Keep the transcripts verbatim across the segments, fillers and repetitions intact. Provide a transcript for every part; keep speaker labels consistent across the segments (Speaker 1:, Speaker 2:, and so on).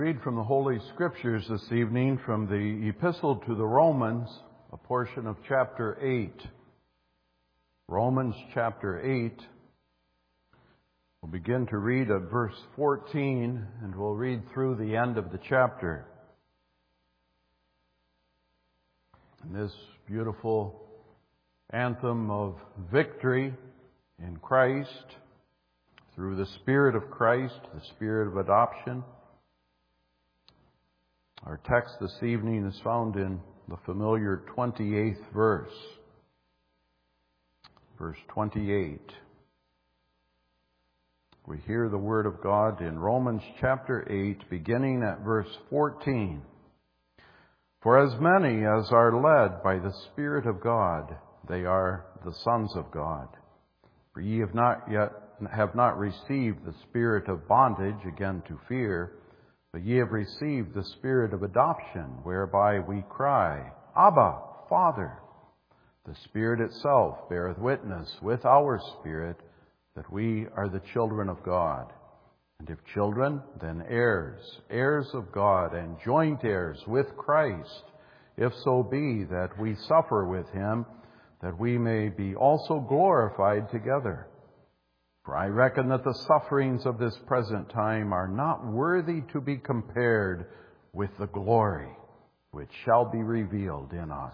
Speaker 1: Read from the Holy Scriptures this evening from the Epistle to the Romans, a portion of chapter eight. Romans chapter eight. We'll begin to read at verse fourteen, and we'll read through the end of the chapter. And this beautiful anthem of victory in Christ, through the Spirit of Christ, the Spirit of adoption. Our text this evening is found in the familiar twenty-eighth verse. Verse twenty-eight. We hear the Word of God in Romans chapter eight, beginning at verse fourteen. For as many as are led by the Spirit of God, they are the sons of God. For ye have not yet have not received the spirit of bondage again to fear, but ye have received the Spirit of adoption, whereby we cry, Abba, Father. The Spirit itself beareth witness with our spirit that we are the children of God. And if children, then heirs, heirs of God, and joint heirs with Christ, if so be that we suffer with him, that we may be also glorified together. For I reckon that the sufferings of this present time are not worthy to be compared with the glory which shall be revealed in us.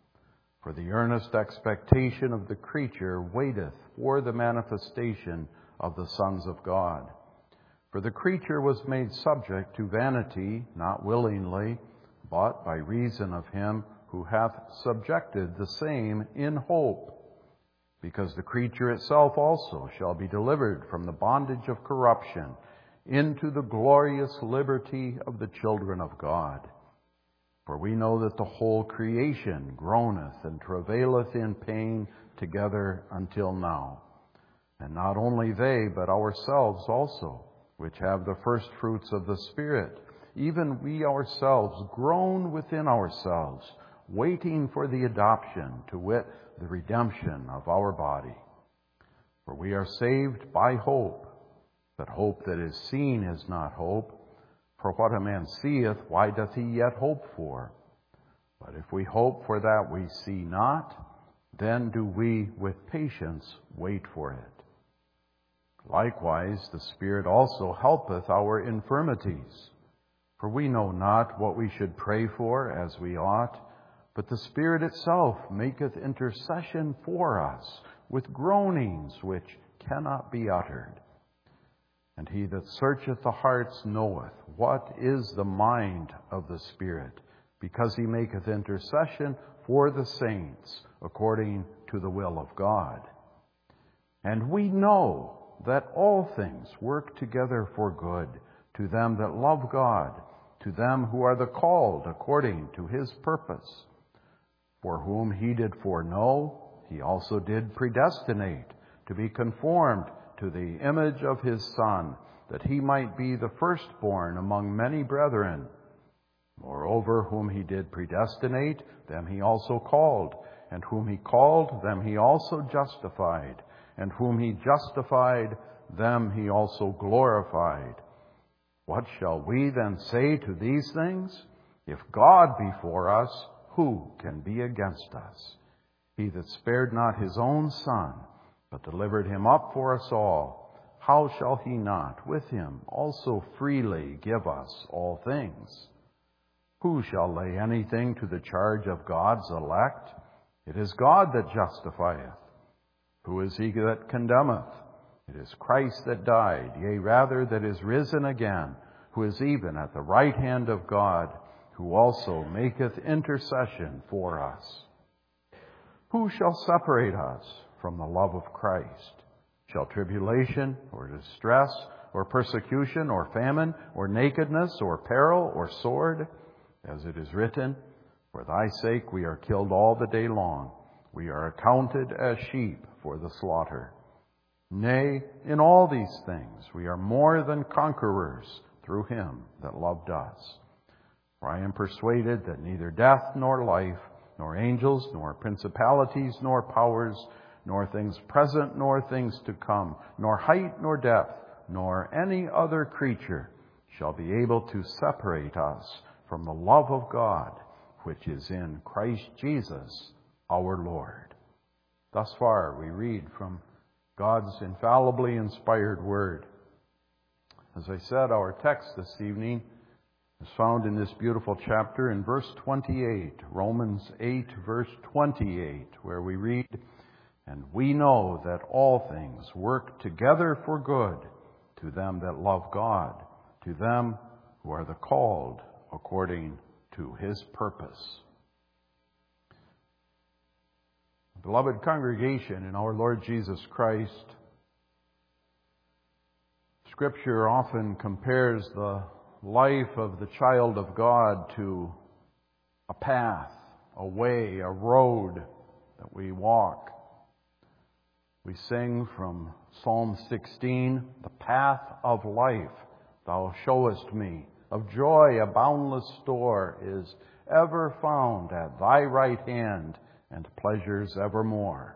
Speaker 1: For the earnest expectation of the creature waiteth for the manifestation of the sons of God. For the creature was made subject to vanity, not willingly, but by reason of him who hath subjected the same in hope. Because the creature itself also shall be delivered from the bondage of corruption into the glorious liberty of the children of God. For we know that the whole creation groaneth and travaileth in pain together until now. And not only they, but ourselves also, which have the first fruits of the Spirit, even we ourselves groan within ourselves, waiting for the adoption, to wit, the redemption of our body. For we are saved by hope, but hope that is seen is not hope. For what a man seeth, why doth he yet hope for? But if we hope for that we see not, then do we with patience wait for it. Likewise, the Spirit also helpeth our infirmities. For we know not what we should pray for as we ought, but the Spirit itself maketh intercession for us with groanings which cannot be uttered. And he that searcheth the hearts knoweth what is the mind of the Spirit, because he maketh intercession for the saints according to the will of God. And we know that all things work together for good to them that love God, to them who are the called according to his purpose. For whom he did foreknow, he also did predestinate to be conformed to the image of his Son, that he might be the firstborn among many brethren. Moreover, whom he did predestinate, them he also called. And whom he called, them he also justified. And whom he justified, them he also glorified. What shall we then say to these things? If God be for us, who can be against us? He that spared not his own Son, but delivered him up for us all, how shall he not with him also freely give us all things? Who shall lay anything to the charge of God's elect? It is God that justifieth. Who is he that condemneth? It is Christ that died, yea, rather that is risen again, who is even at the right hand of God, who also maketh intercession for us. Who shall separate us from the love of Christ? Shall tribulation, or distress, or persecution, or famine, or nakedness, or peril, or sword? As it is written, For thy sake we are killed all the day long. We are accounted as sheep for the slaughter. Nay, in all these things we are more than conquerors through him that loved us. For I am persuaded that neither death nor life, nor angels, nor principalities, nor powers, nor things present, nor things to come, nor height, nor depth, nor any other creature shall be able to separate us from the love of God, which is in Christ Jesus our Lord. Thus far we read from God's infallibly inspired Word. As I said, our text this evening is found in this beautiful chapter in verse twenty-eight, Romans eight, verse twenty-eight, where we read, "And we know that all things work together for good to them that love God, to them who are the called according to His purpose." Beloved congregation in our Lord Jesus Christ, Scripture often compares the life of the child of God to a path, a way, a road that we walk. We sing from Psalm sixteen, "The path of life thou showest me, of joy a boundless store is ever found at thy right hand, and pleasures evermore."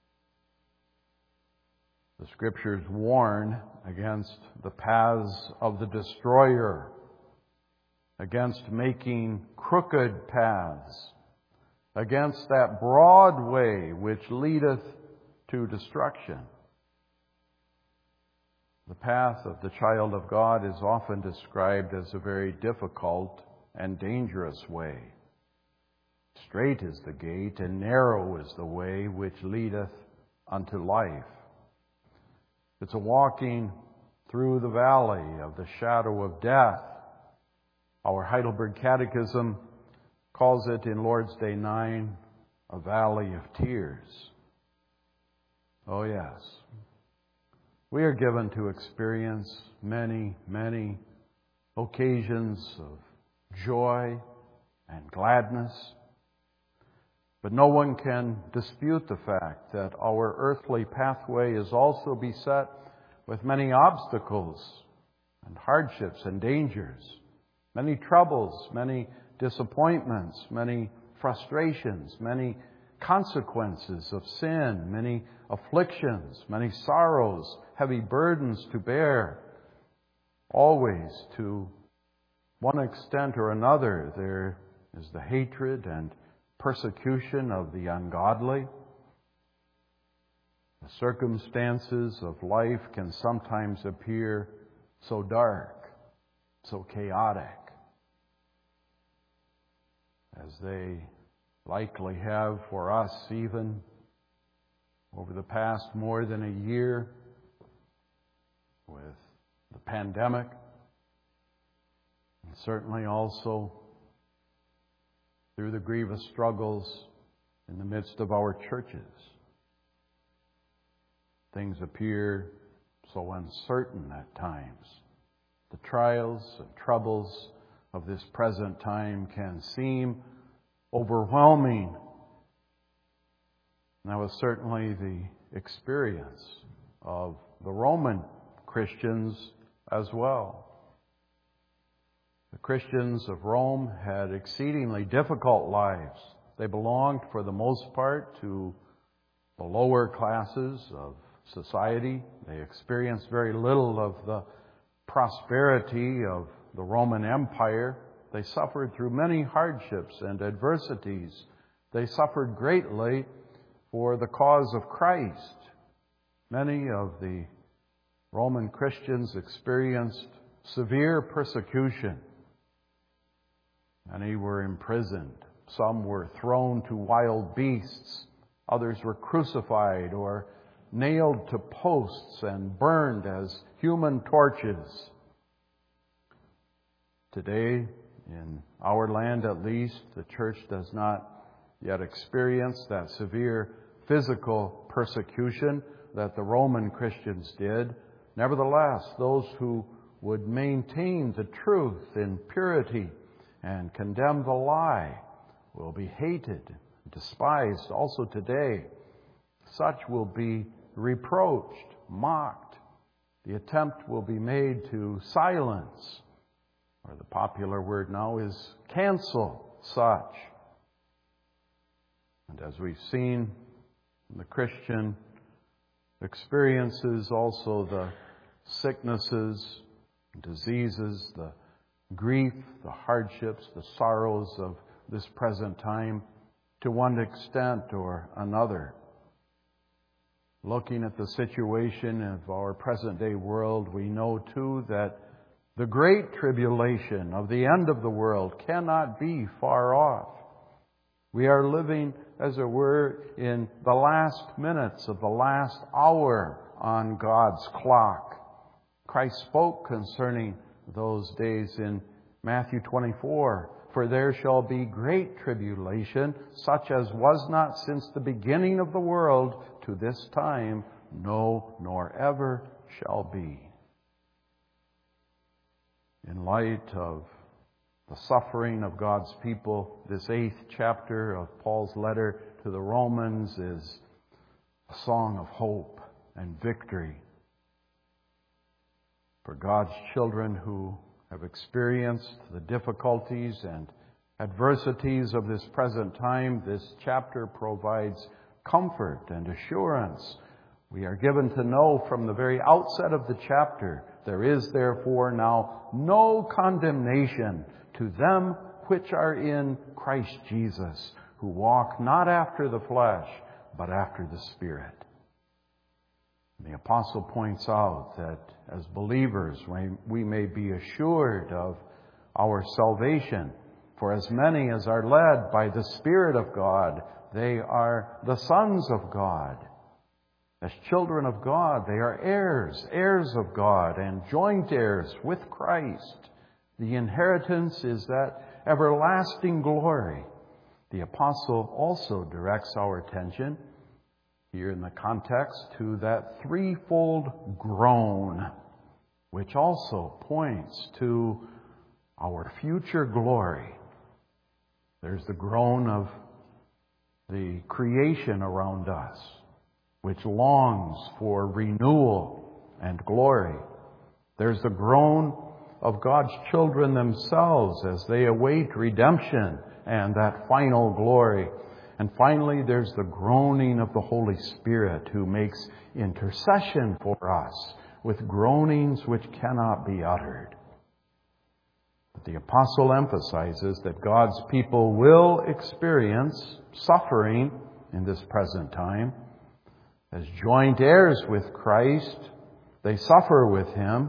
Speaker 1: The Scriptures warn against the paths of the destroyer, against making crooked paths, against that broad way which leadeth to destruction. The path of the child of God is often described as a very difficult and dangerous way. Strait is the gate, and narrow is the way which leadeth unto life. It's a walking through the valley of the shadow of death. Our Heidelberg Catechism calls it in Lord's Day nine, a valley of tears. Oh yes, we are given to experience many, many occasions of joy and gladness. But no one can dispute the fact that our earthly pathway is also beset with many obstacles and hardships and dangers, many troubles, many disappointments, many frustrations, many consequences of sin, many afflictions, many sorrows, heavy burdens to bear. Always, to one extent or another, there is the hatred and persecution of the ungodly. The circumstances of life can sometimes appear so dark, so chaotic, as they likely have for us even over the past more than a year with the pandemic, and certainly also through the grievous struggles in the midst of our churches. Things appear so uncertain at times. The trials and troubles of this present time can seem overwhelming. And that was certainly the experience of the Roman Christians as well. The Christians of Rome had exceedingly difficult lives. They belonged, for the most part, to the lower classes of society. They experienced very little of the prosperity of the Roman Empire. They suffered through many hardships and adversities. They suffered greatly for the cause of Christ. Many of the Roman Christians experienced severe persecution. Many were imprisoned. Some were thrown to wild beasts. Others were crucified or nailed to posts and burned as human torches. Today, in our land at least, the church does not yet experience that severe physical persecution that the Roman Christians did. Nevertheless, those who would maintain the truth in purity and condemn the lie will be hated, despised also today. Such will be reproached, mocked. The attempt will be made to silence, or the popular word now is cancel such. And as we've seen in the Christian experiences, also the sicknesses diseases, the grief, the hardships, the sorrows of this present time to one extent or another. Looking at the situation of our present-day world, we know too that the great tribulation of the end of the world cannot be far off. We are living, as it were, in the last minutes of the last hour on God's clock. Christ spoke concerning those days in Matthew twenty-four. For there shall be great tribulation, such as was not since the beginning of the world to this time, no, nor ever shall be. In light of the suffering of God's people, this eighth chapter of Paul's letter to the Romans is a song of hope and victory for God's children who have experienced the difficulties and adversities of this present time. This chapter provides comfort and assurance. We are given to know from the very outset of the chapter, there is therefore now no condemnation to them which are in Christ Jesus, who walk not after the flesh, but after the Spirit. The apostle points out that as believers, we may be assured of our salvation. For as many as are led by the Spirit of God, they are the sons of God. As children of God, they are heirs, heirs of God, and joint heirs with Christ. The inheritance is that everlasting glory. The apostle also directs our attention here in the context to that threefold groan, which also points to our future glory. There's the groan of the creation around us, which longs for renewal and glory. There's the groan of God's children themselves as they await redemption and that final glory. And finally, there's the groaning of the Holy Spirit who makes intercession for us with groanings which cannot be uttered. But the apostle emphasizes that God's people will experience suffering in this present time. As joint heirs with Christ, they suffer with Him.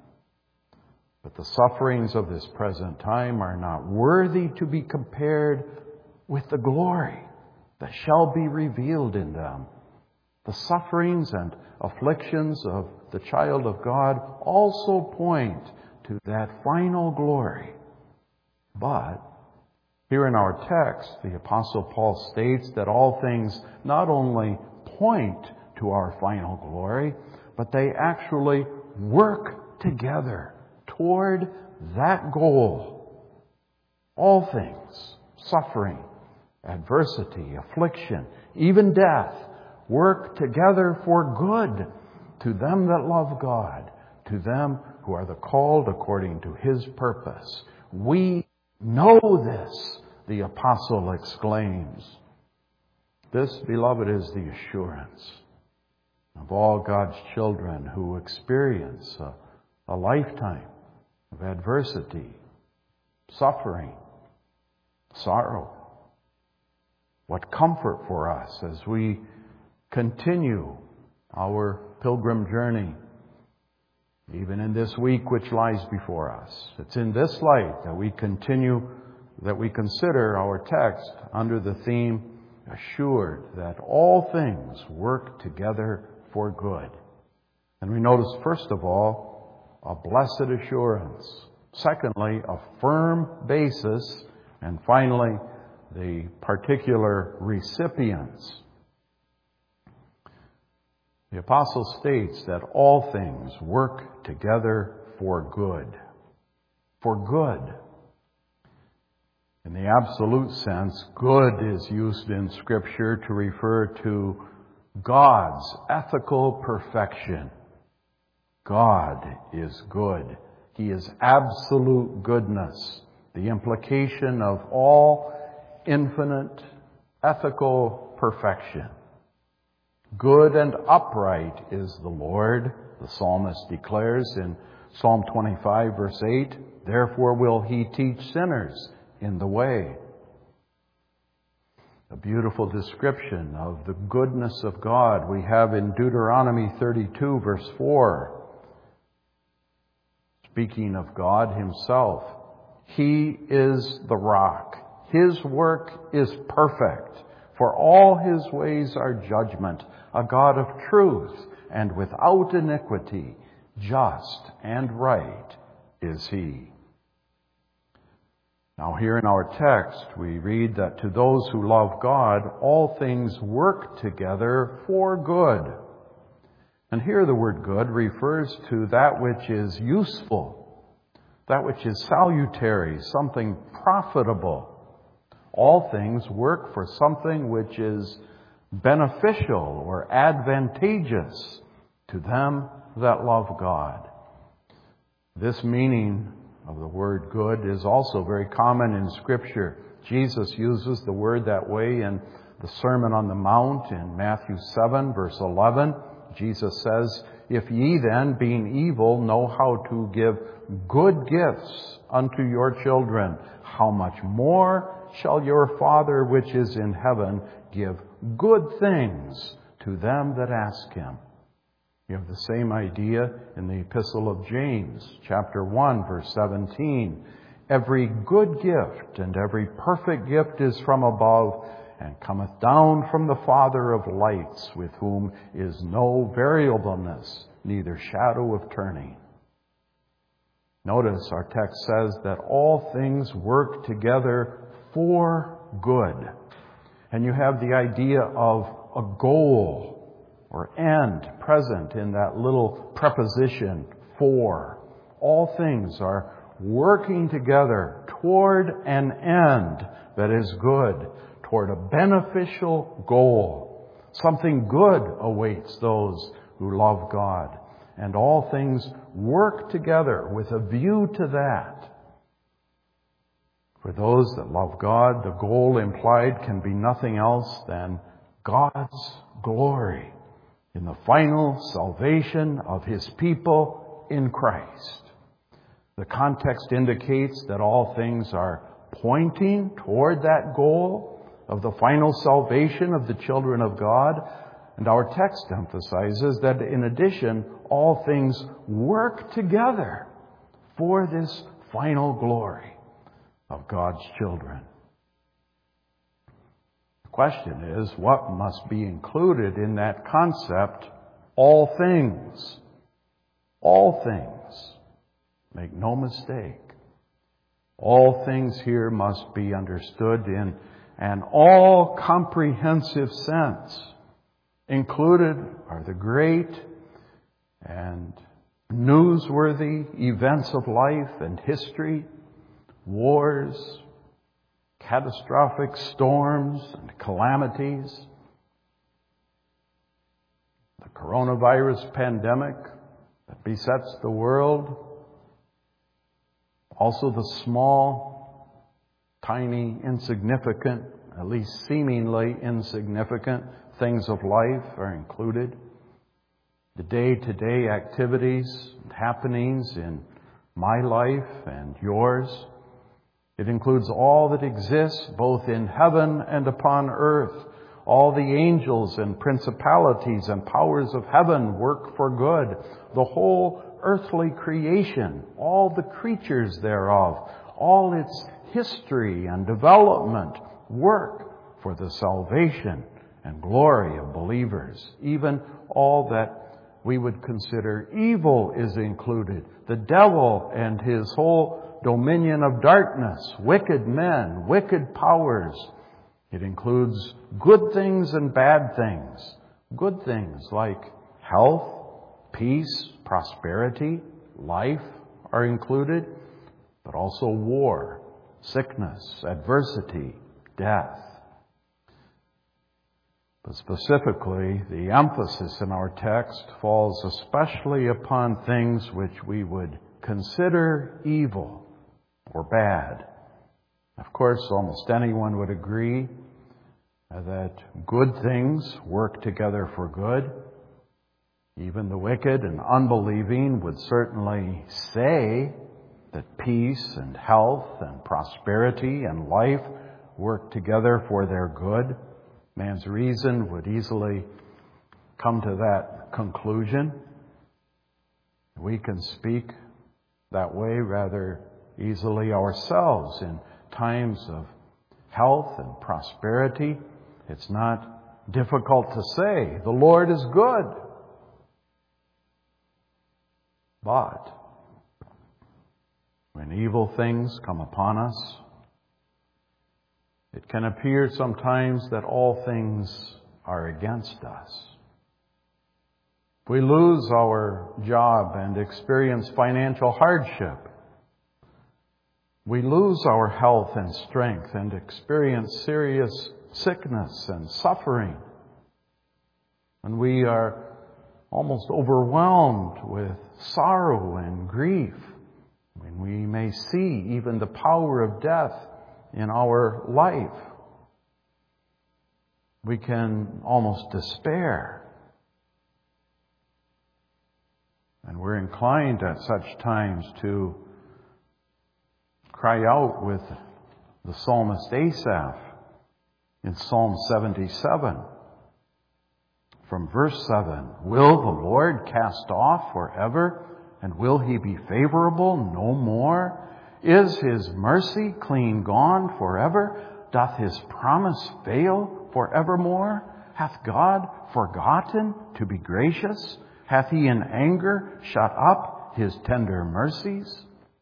Speaker 1: But the sufferings of this present time are not worthy to be compared with the glory that shall be revealed in them. The sufferings and afflictions of the child of God also point to that final glory. But here in our text, the Apostle Paul states that all things not only point to our final glory, but they actually work together toward that goal. All things, suffering, adversity, affliction, even death, work together for good to them that love God, to them who are the called according to His purpose. We know this, the apostle exclaims. This, beloved, is the assurance of all God's children who experience a, a lifetime of adversity, suffering, sorrow. What comfort for us as we continue our pilgrim journey, even in this week which lies before us. It's in this light that we continue, that we consider our text under the theme, assured that all things work together for good. And we notice, first of all, a blessed assurance. Secondly, a firm basis. And finally, the particular recipients. The apostle states that all things work together for good. For good. In the absolute sense, good is used in Scripture to refer to God's ethical perfection. God is good. He is absolute goodness. The implication of all infinite ethical perfection. Good and upright is the Lord, the psalmist declares in Psalm twenty-five, verse eight, therefore will he teach sinners in the way. A beautiful description of the goodness of God we have in Deuteronomy thirty-two, verse four. Speaking of God himself, he is the rock. His work is perfect, for all his ways are judgment, a God of truth and without iniquity, just and right is he. Now here in our text, we read that to those who love God, all things work together for good. And here the word good refers to that which is useful, that which is salutary, something profitable. All things work for something which is beneficial or advantageous to them that love God. This meaning of the word good is also very common in Scripture. Jesus uses the word that way in the Sermon on the Mount in Matthew seven, verse eleven. Jesus says, if ye then, being evil, know how to give good gifts unto your children, how much more shall your Father which is in heaven give good things to them that ask him? You have the same idea in the Epistle of James, chapter one, verse seventeen. Every good gift and every perfect gift is from above, and cometh down from the Father of lights, with whom is no variableness, neither shadow of turning. Notice our text says that all things work together for good. And you have the idea of a goal or end present in that little preposition, for. All things are working together toward an end that is good, toward a beneficial goal. Something good awaits those who love God. And all things work together with a view to that. For those that love God, the goal implied can be nothing else than God's glory in the final salvation of his people in Christ. The context indicates that all things are pointing toward that goal of the final salvation of the children of God. And our text emphasizes that in addition, all things work together for this final glory of God's children. The question is, what must be included in that concept, all things? All things. Make no mistake. All things here must be understood in an all-comprehensive sense. Included are the great and newsworthy events of life and history, wars, catastrophic storms and calamities, the coronavirus pandemic that besets the world, also the small, tiny, insignificant, at least seemingly insignificant things of life are included. The day-to-day activities and happenings in my life and yours. It includes all that exists both in heaven and upon earth. All the angels and principalities and powers of heaven work for good. The whole earthly creation, all the creatures thereof, all its history and development work for the salvation and glory of believers. Even all that we would consider evil is included. The devil and his whole dominion of darkness, wicked men, wicked powers. It includes good things and bad things. Good things like health, peace, prosperity, life are included, but also war, sickness, adversity, death. But specifically, the emphasis in our text falls especially upon things which we would consider evil or bad. Of course, almost anyone would agree that good things work together for good. Even the wicked and unbelieving would certainly say that peace and health and prosperity and life work together for their good. Man's reason would easily come to that conclusion. We can speak that way rather easily ourselves in times of health and prosperity. It's not difficult to say, the Lord is good. But when evil things come upon us, it can appear sometimes that all things are against us. If we lose our job and experience financial hardship, we lose our health and strength and experience serious sickness and suffering, and we are almost overwhelmed with sorrow and grief, when we may see even the power of death in our life, we can almost despair. And we're inclined at such times to cry out with the psalmist Asaph in Psalm seventy-seven. From verse seven, will the Lord cast off forever, and will He be favorable no more? Is His mercy clean gone forever? Doth His promise fail forevermore? Hath God forgotten to be gracious? Hath He in anger shut up His tender mercies?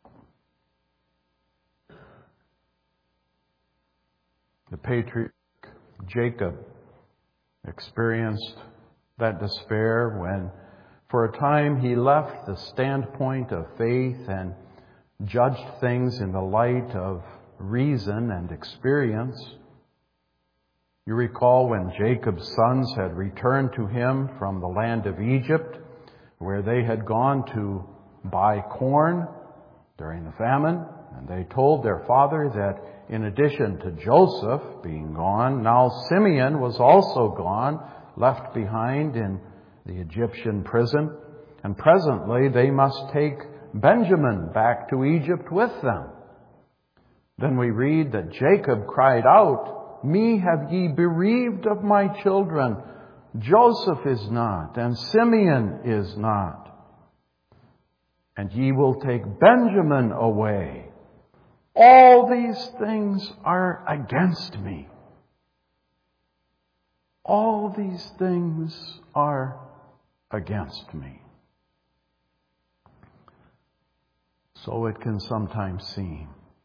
Speaker 1: The patriarch Jacob experienced that despair when, for a time, he left the standpoint of faith and judged things in the light of reason and experience. You recall when Jacob's sons had returned to him from the land of Egypt, where they had gone to buy corn during the famine, and they told their father that in addition to Joseph being gone, now Simeon was also gone, left behind in the Egyptian prison, and presently they must take Benjamin back to Egypt with them. Then we read that Jacob cried out, "Me have ye bereaved of my children. Joseph is not, and Simeon is not. And ye will take Benjamin away. All these things are against me. All these things are against me." So it can sometimes seem.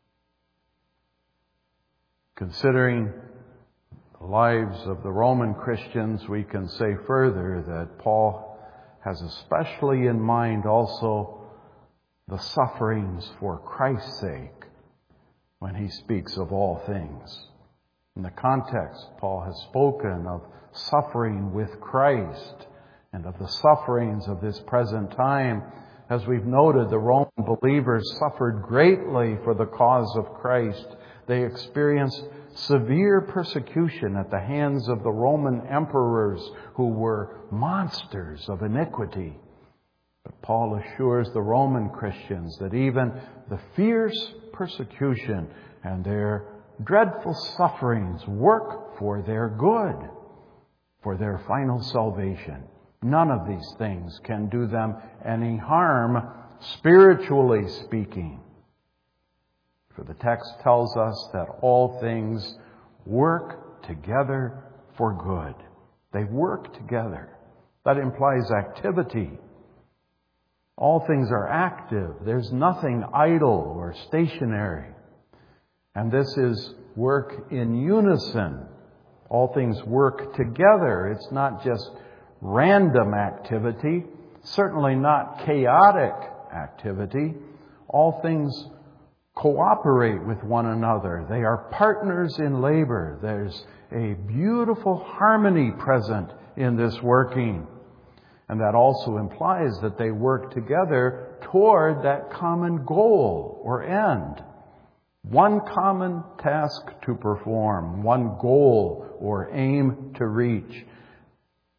Speaker 1: Considering the lives of the Roman Christians, we can say further that Paul has especially in mind also the sufferings for Christ's sake when he speaks of all things. In the context, Paul has spoken of suffering with Christ and of the sufferings of this present time. As we've noted, the Roman believers suffered greatly for the cause of Christ. They experienced severe persecution at the hands of the Roman emperors who were monsters of iniquity. But Paul assures the Roman Christians that even the fierce persecution and their dreadful sufferings work for their good, for their final salvation. None of these things can do them any harm, spiritually speaking. For the text tells us that all things work together for good. They work together. That implies activity. All things are active. There's nothing idle or stationary. And this is work in unison. All things work together. It's not just random activity, certainly not chaotic activity. All things cooperate with one another. They are partners in labor. There's a beautiful harmony present in this working. And that also implies that they work together toward that common goal or end. One common task to perform, one goal or aim to reach.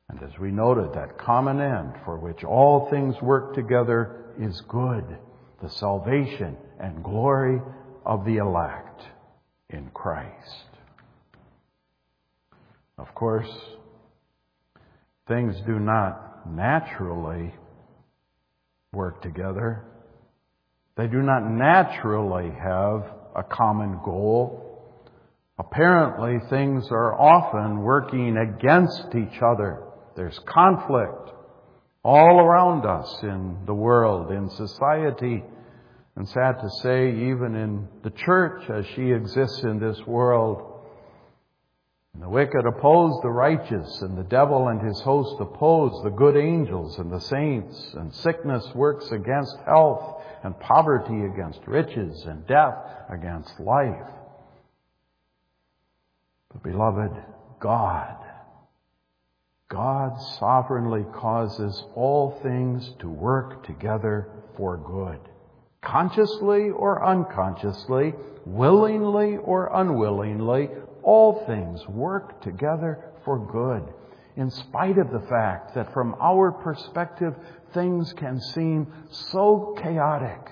Speaker 1: And as we noted, that common end for which all things work together is good, the salvation and glory of the elect in Christ. Of course, things do not naturally work together. They do not naturally have a common goal. Apparently, things are often working against each other. There's conflict all around us in the world, in society, and sad to say, even in the church as she exists in this world. And the wicked oppose the righteous, and the devil and his host oppose the good angels and the saints, and sickness works against health, and poverty against riches, and death against life. But beloved, God, God sovereignly causes all things to work together for good. Consciously or unconsciously, willingly or unwillingly, all things work together for good, in spite of the fact that from our perspective, things can seem so chaotic.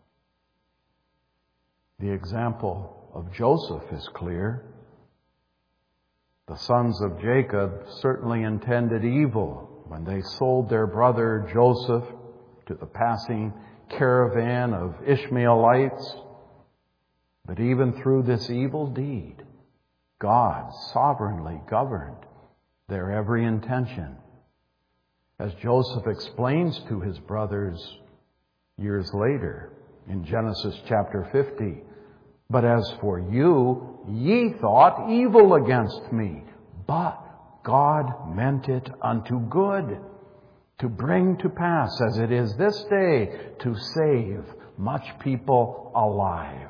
Speaker 1: The example of Joseph is clear. The sons of Jacob certainly intended evil when they sold their brother Joseph to the passing caravan of Ishmaelites. But even through this evil deed, God sovereignly governed their every intention. As Joseph explains to his brothers years later in Genesis chapter fifty, "But as for you, ye thought evil against me, but God meant it unto good, to bring to pass, as it is this day, to save much people alive."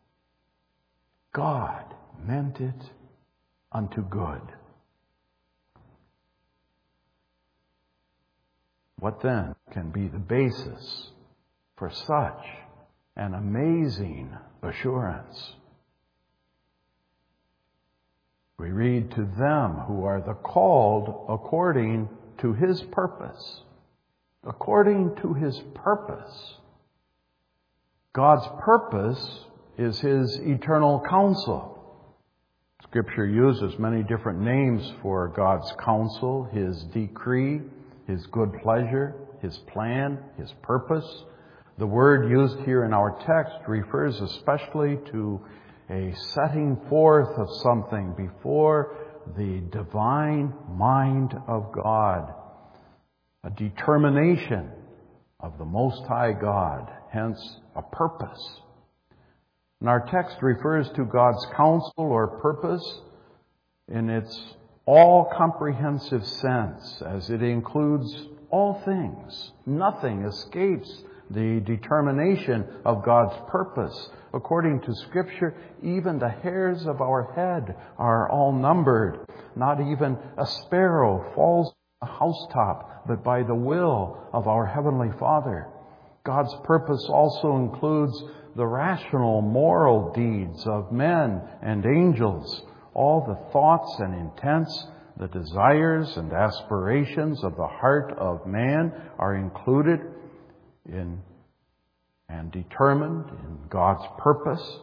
Speaker 1: God meant it unto good. What then can be the basis for such an amazing assurance? We read, "To them who are the called according to His purpose." According to His purpose. God's purpose is His eternal counsel. Scripture uses many different names for God's counsel: His decree, His good pleasure, His plan, His purpose. The word used here in our text refers especially to a setting forth of something before the divine mind of God, a determination of the Most High God, hence a purpose. And our text refers to God's counsel or purpose in its all-comprehensive sense, as it includes all things. Nothing escapes the determination of God's purpose. According to Scripture, even the hairs of our head are all numbered. Not even a sparrow falls on the housetop, but by the will of our Heavenly Father. God's purpose also includes the rational, moral deeds of men and angels. All the thoughts and intents, the desires and aspirations of the heart of man are included in and determined in God's purpose.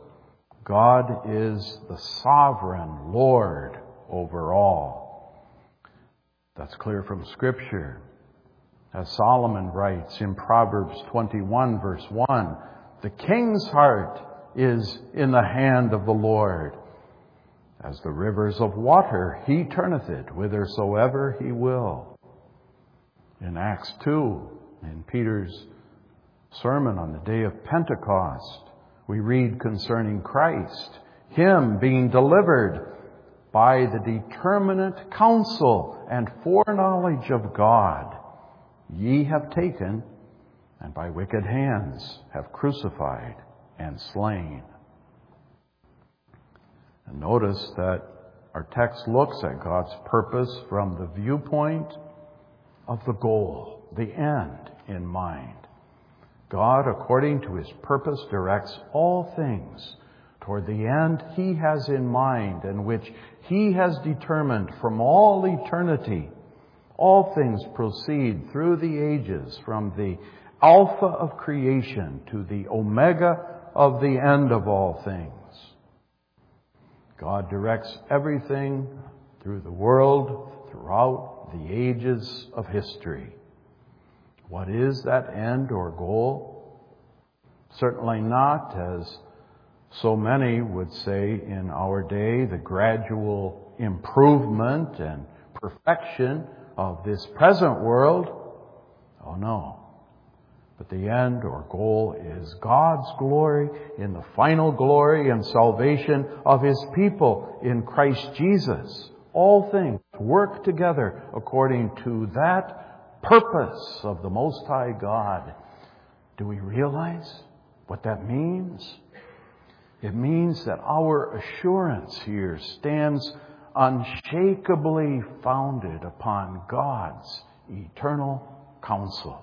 Speaker 1: God is the sovereign Lord over all. That's clear from Scripture. As Solomon writes in Proverbs twenty-one, verse one, "The king's heart is in the hand of the Lord. As the rivers of water, He turneth it whithersoever He will." In Acts two, in Peter's sermon on the day of Pentecost, we read concerning Christ, Him being delivered by the determinate counsel and foreknowledge of God, ye have taken, and by wicked hands have crucified and slain. And notice that our text looks at God's purpose from the viewpoint of the goal, the end in mind. God, according to His purpose, directs all things toward the end He has in mind and which He has determined from all eternity. All things proceed through the ages, from the Alpha of creation to the Omega of the end of all things. God directs everything through the world, throughout the ages of history. What is that end or goal? Certainly not, as so many would say in our day, the gradual improvement and perfection of this present world. Oh no. But the end or goal is God's glory in the final glory and salvation of His people in Christ Jesus. All things work together according to that purpose of the Most High God. Do we realize what that means? It means that our assurance here stands unshakably founded upon God's eternal counsel.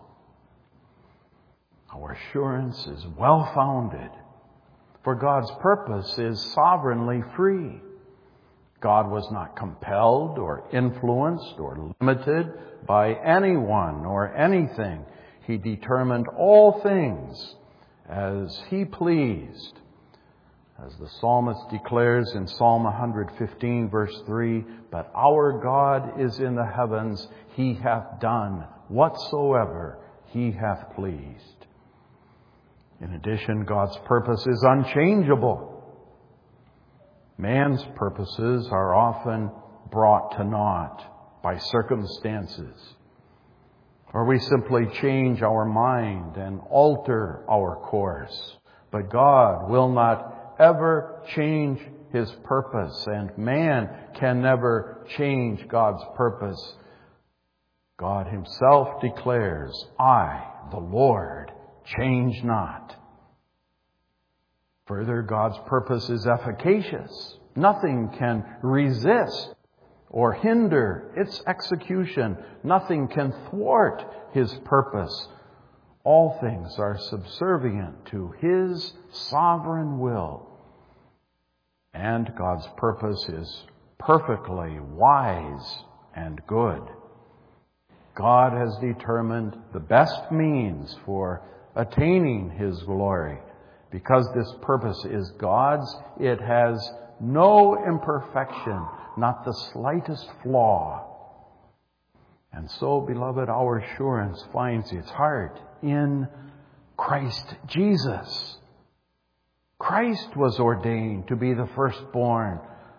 Speaker 1: Our assurance is well-founded, for God's purpose is sovereignly free. God was not compelled or influenced or limited by anyone or anything. He determined all things as He pleased. As the psalmist declares in Psalm one fifteen, verse three, "But our God is in the heavens, He hath done whatsoever He hath pleased." In addition, God's purpose is unchangeable. Man's purposes are often brought to naught by circumstances, or we simply change our mind and alter our course. But God will not ever change His purpose, and man can never change God's purpose. God Himself declares, "I, the Lord, change not." Further, God's purpose is efficacious. Nothing can resist or hinder its execution. Nothing can thwart His purpose. All things are subservient to His sovereign will. And God's purpose is perfectly wise and good. God has determined the best means for attaining His glory. Because this purpose is God's, it has no imperfection, not the slightest flaw. And so, beloved, our assurance finds its heart in Christ Jesus. Christ was ordained to be the firstborn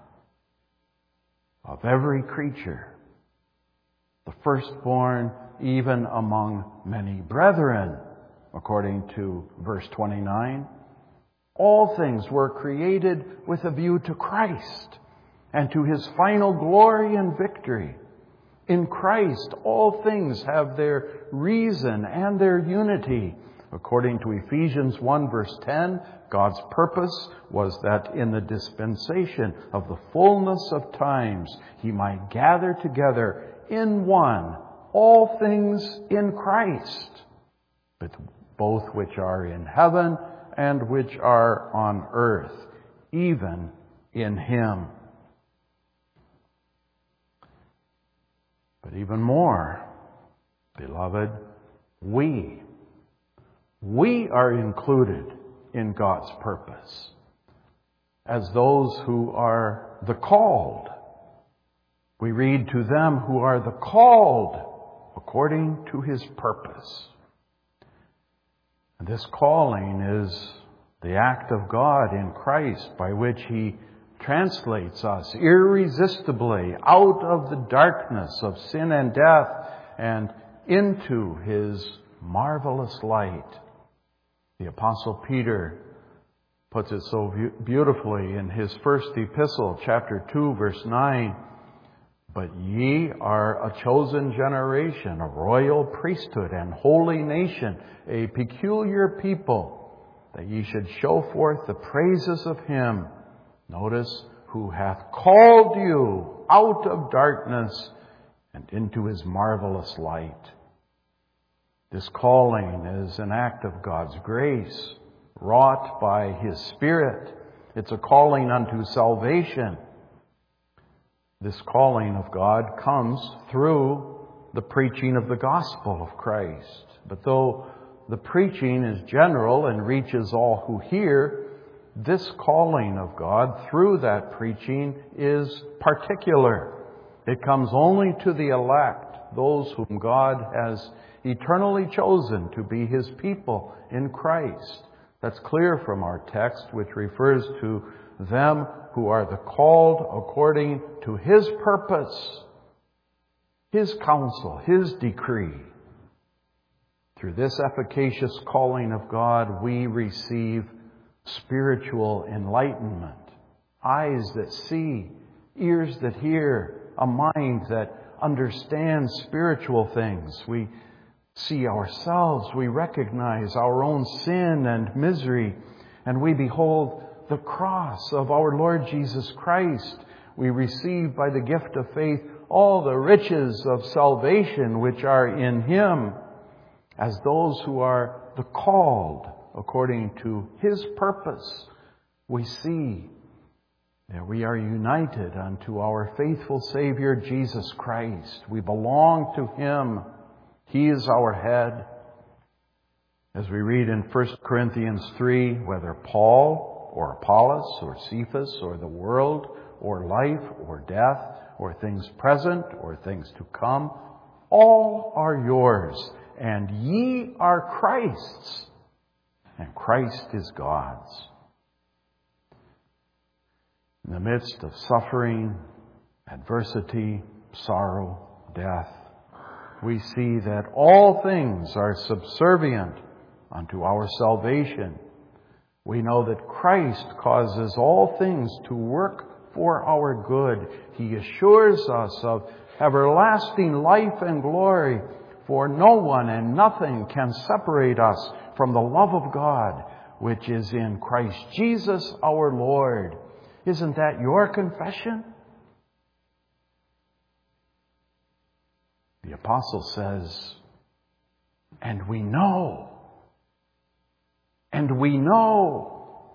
Speaker 1: of every creature, the firstborn even among many brethren, according to verse twenty-nine. All things were created with a view to Christ and to His final glory and victory. In Christ, all things have their reason and their unity. According to Ephesians one, verse ten, God's purpose was that in the dispensation of the fullness of times, He might gather together in one all things in Christ, but both which are in heaven and which are on earth, even in Him. But even more, beloved, we, we are included in God's purpose as those who are the called. We read, "To them who are the called according to His purpose." And this calling is the act of God in Christ by which He translates us irresistibly out of the darkness of sin and death and into His marvelous light. The Apostle Peter puts it so beautifully in his first epistle, chapter two, verse nine. "But ye are a chosen generation, a royal priesthood and holy nation, a peculiar people, that ye should show forth the praises of Him," notice, "who hath called you out of darkness and into His marvelous light." This calling is an act of God's grace, wrought by His Spirit. It's a calling unto salvation. This calling of God comes through the preaching of the gospel of Christ. But though the preaching is general and reaches all who hear, this calling of God through that preaching is particular. It comes only to the elect, those whom God has eternally chosen to be His people in Christ. That's clear from our text, which refers to them who are the called according to His purpose, His counsel, His decree. Through this efficacious calling of God, we receive spiritual enlightenment, eyes that see, ears that hear, a mind that understands spiritual things. We see ourselves, we recognize our own sin and misery, and we behold the cross of our Lord Jesus Christ. We receive by the gift of faith all the riches of salvation which are in Him, as those who are the called according to His purpose. We see that we are united unto our faithful Savior Jesus Christ. We belong to Him. He is our head. As we read in First Corinthians three, whether Paul or Apollos or Cephas or the world or life or death or things present or things to come, all are yours, and ye are Christ's, and Christ is God's. In the midst of suffering, adversity, sorrow, death, we see that all things are subservient unto our salvation. We know that Christ causes all things to work for our good. He assures us of everlasting life and glory, for no one and nothing can separate us from the love of God, which is in Christ Jesus our Lord. Isn't that your confession? The apostle says, and we know, and we know.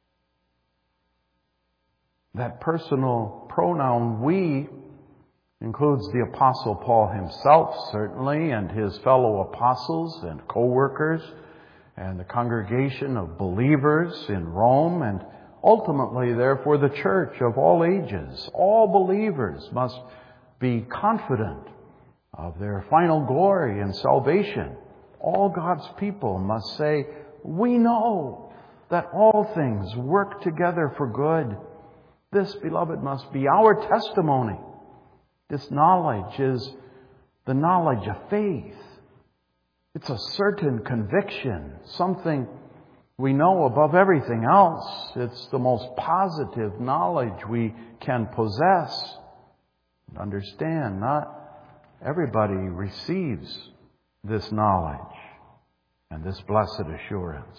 Speaker 1: That personal pronoun we includes the apostle Paul himself, certainly, and his fellow apostles and co-workers, and the congregation of believers in Rome, and ultimately, therefore, the church of all ages. All believers must be confident of their final glory and salvation. All God's people must say, we know that all things work together for good. This, beloved, must be our testimony. This knowledge is the knowledge of faith. It's a certain conviction, something we know above everything else. It's the most positive knowledge we can possess and understand. Not everybody receives this knowledge and this blessed assurance.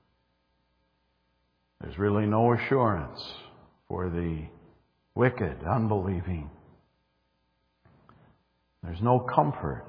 Speaker 1: There's really no assurance for the wicked, unbelieving. There's no comfort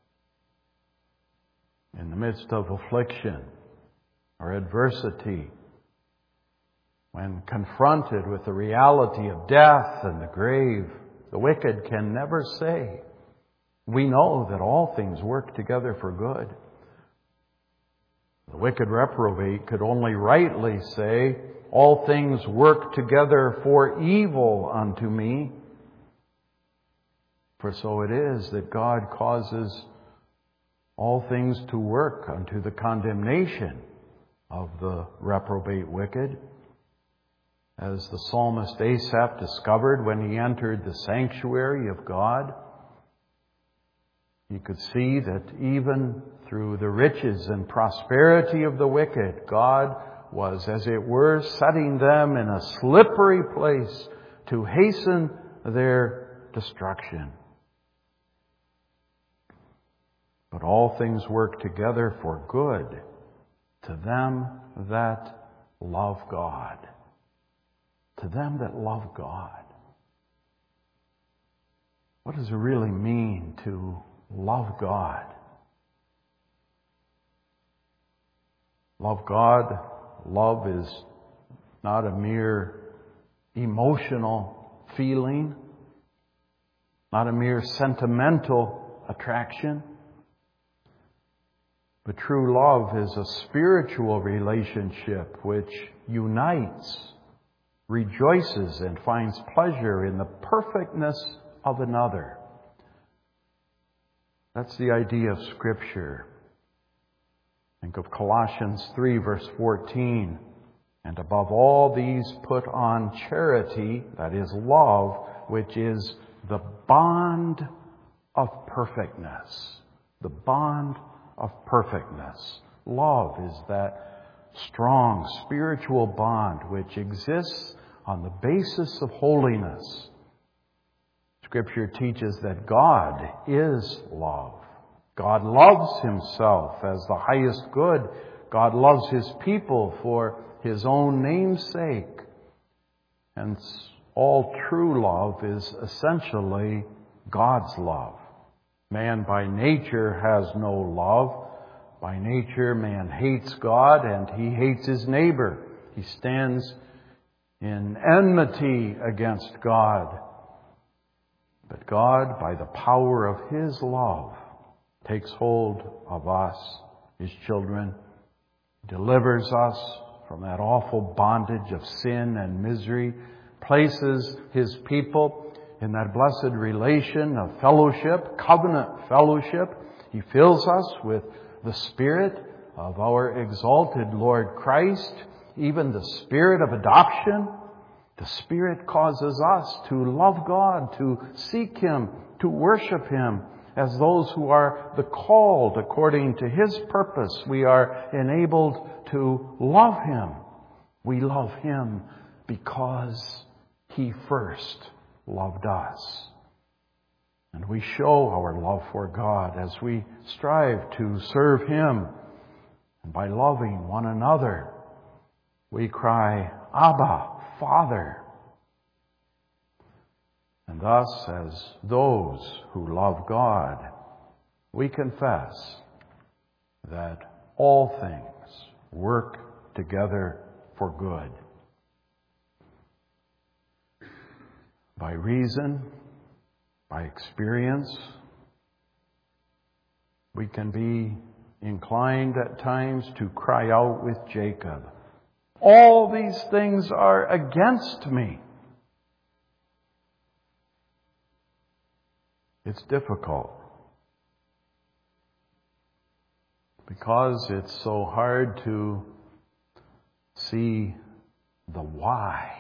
Speaker 1: in the midst of affliction or adversity. When confronted with the reality of death and the grave, the wicked can never say, we know that all things work together for good. The wicked reprobate could only rightly say, all things work together for evil unto me. For so it is that God causes all things to work unto the condemnation of the reprobate wicked. As the psalmist Asaph discovered when he entered the sanctuary of God, he could see that even through the riches and prosperity of the wicked, God was, as it were, setting them in a slippery place to hasten their destruction. But all things work together for good to them that love God. To them that love God. What does it really mean to love God? Love God, love is not a mere emotional feeling, not a mere sentimental attraction. But true love is a spiritual relationship which unites, rejoices, and finds pleasure in the perfectness of another. That's the idea of Scripture. Think of Colossians three, verse fourteen. And above all these put on charity, that is love, which is the bond of perfectness. The bond of perfectness. Love is that strong spiritual bond which exists on the basis of holiness. Scripture teaches that God is love. God loves Himself as the highest good. God loves His people for His own name's sake. And all true love is essentially God's love. Man by nature has no love. By nature, man hates God and he hates his neighbor. He stands in enmity against God. But God, by the power of His love, takes hold of us, His children, delivers us from that awful bondage of sin and misery, places His people in that blessed relation of fellowship, covenant fellowship. He fills us with the Spirit of our exalted Lord Christ, even the Spirit of adoption. The Spirit causes us to love God, to seek Him, to worship Him as those who are the called according to His purpose. We are enabled to love Him. We love Him because He first loved us. And we show our love for God as we strive to serve Him. And by loving one another, we cry, Abba, Father. And thus, as those who love God, we confess that all things work together for good. By reason, by experience, we can be inclined at times to cry out with Jacob, all these things are against me. It's difficult because it's so hard to see the why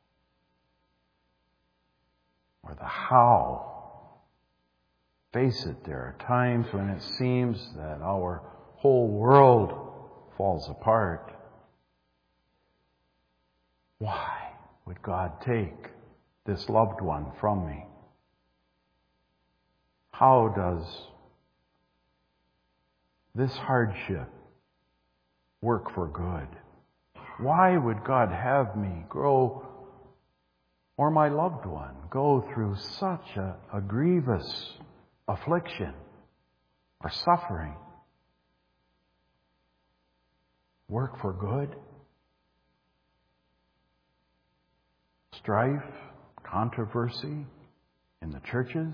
Speaker 1: or the how. Face it, there are times when it seems that our whole world falls apart. Why would God take this loved one from me? How does this hardship work for good? Why would God have me grow, or my loved one, go through such a, a grievous affliction or suffering? Work for good? Strife, controversy in the churches?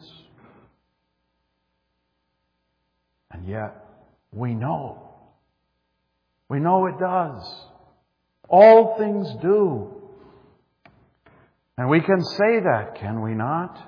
Speaker 1: And yet, we know. We know it does. All things do. And we can say that, can we not?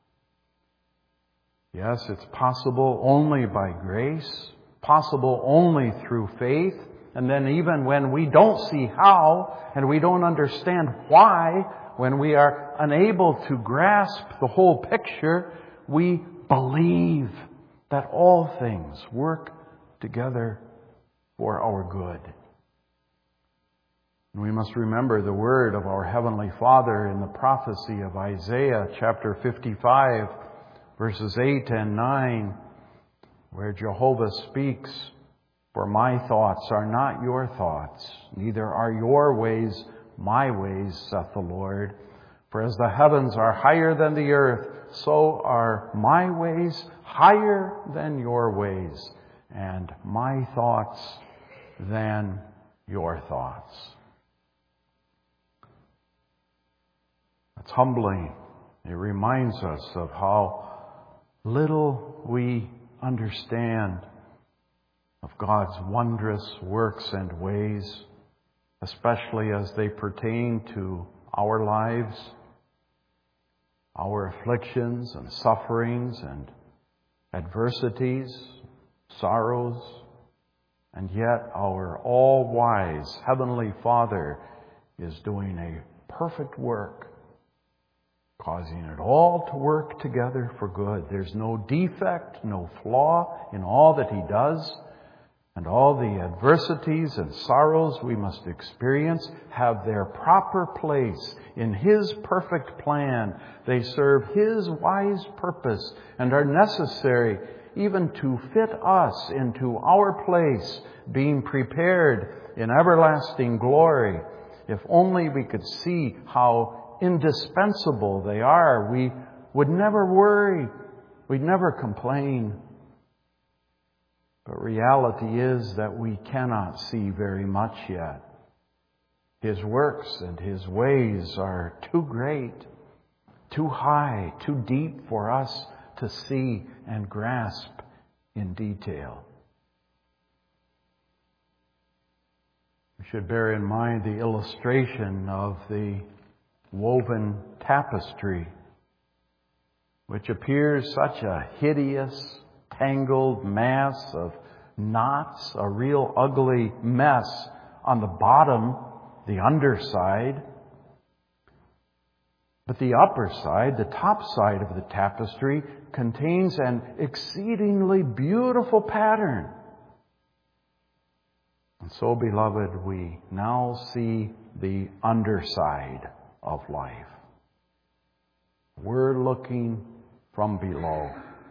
Speaker 1: Yes, it's possible only by grace, possible only through faith. And then even when we don't see how and we don't understand why, when we are unable to grasp the whole picture, we believe that all things work together for our good. And we must remember the word of our Heavenly Father in the prophecy of Isaiah chapter fifty-five, verses eight and nine, where Jehovah speaks, "For my thoughts are not your thoughts, neither are your ways my ways, saith the Lord. For as the heavens are higher than the earth, so are my ways higher than your ways, and my thoughts than your thoughts." That's humbling. It reminds us of how little we understand of God's wondrous works and ways, especially as they pertain to our lives, our afflictions and sufferings and adversities, sorrows, and yet our all-wise Heavenly Father is doing a perfect work, causing it all to work together for good. There's no defect, no flaw in all that He does. And all the adversities and sorrows we must experience have their proper place in His perfect plan. They serve His wise purpose and are necessary even to fit us into our place, being prepared in everlasting glory. If only we could see how indispensable they are, we would never worry. We'd never complain. But reality is that we cannot see very much yet. His works and His ways are too great, too high, too deep for us to see and grasp in detail. We should bear in mind the illustration of the woven tapestry, which appears such a hideous, tangled mass of knots, a real ugly mess on the bottom, the underside. But the upper side, the top side of the tapestry, contains an exceedingly beautiful pattern. And so, beloved, we now see the underside of life. We're looking from below.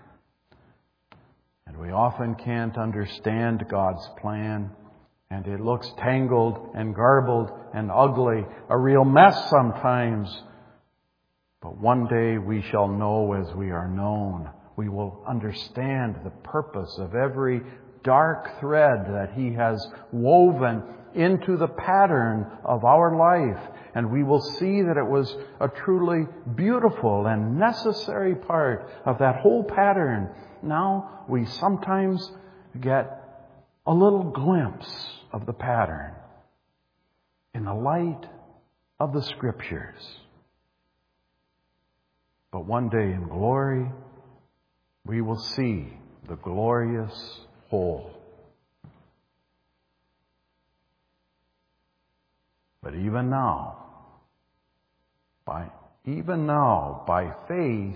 Speaker 1: And we often can't understand God's plan, and it looks tangled and garbled and ugly, a real mess sometimes. But one day we shall know as we are known. We will understand the purpose of every dark thread that He has woven into the pattern of our life. And we will see that it was a truly beautiful and necessary part of that whole pattern. Now we sometimes get a little glimpse of the pattern in the light of the Scriptures. But one day in glory, we will see the glorious whole. But even now, by even now, by faith,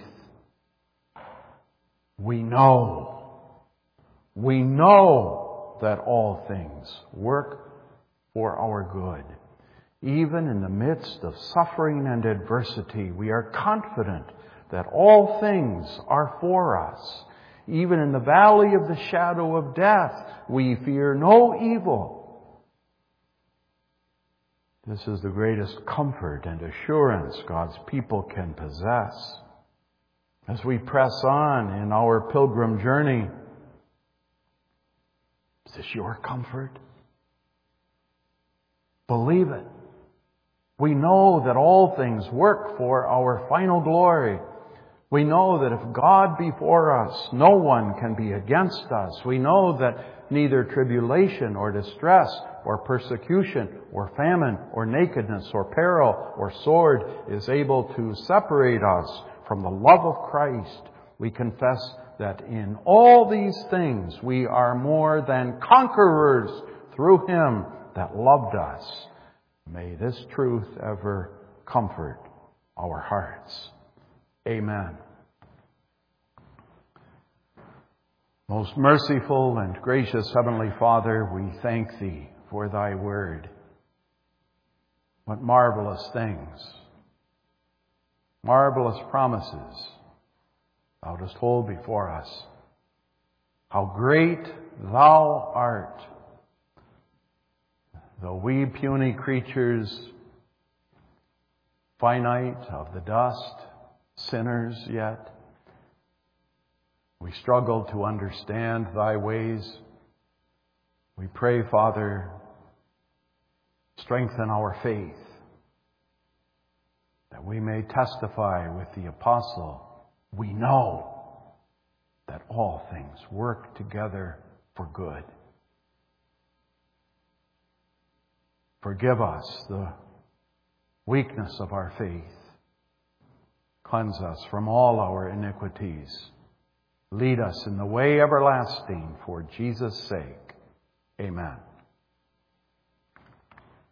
Speaker 1: we know, we know that all things work for our good. Even in the midst of suffering and adversity, we are confident that all things are for us. Even in the valley of the shadow of death, we fear no evil. This is the greatest comfort and assurance God's people can possess. As we press on in our pilgrim journey, is this your comfort? Believe it. We know that all things work for our final glory. We know that if God be for us, no one can be against us. We know that neither tribulation or distress or persecution or famine or nakedness or peril or sword is able to separate us from the love of Christ. We confess that in all these things we are more than conquerors through Him that loved us. May this truth ever comfort our hearts. Amen. Most merciful and gracious Heavenly Father, we thank Thee for Thy word. What marvelous things, marvelous promises Thou dost hold before us. How great Thou art. Though we puny creatures, finite of the dust, sinners yet, we struggle to understand Thy ways. We pray, Father, strengthen our faith, that we may testify with the apostle, we know, that all things work together for good. Forgive us the weakness of our faith. Cleanse us from all our iniquities. Lead us in the way everlasting for Jesus' sake. Amen.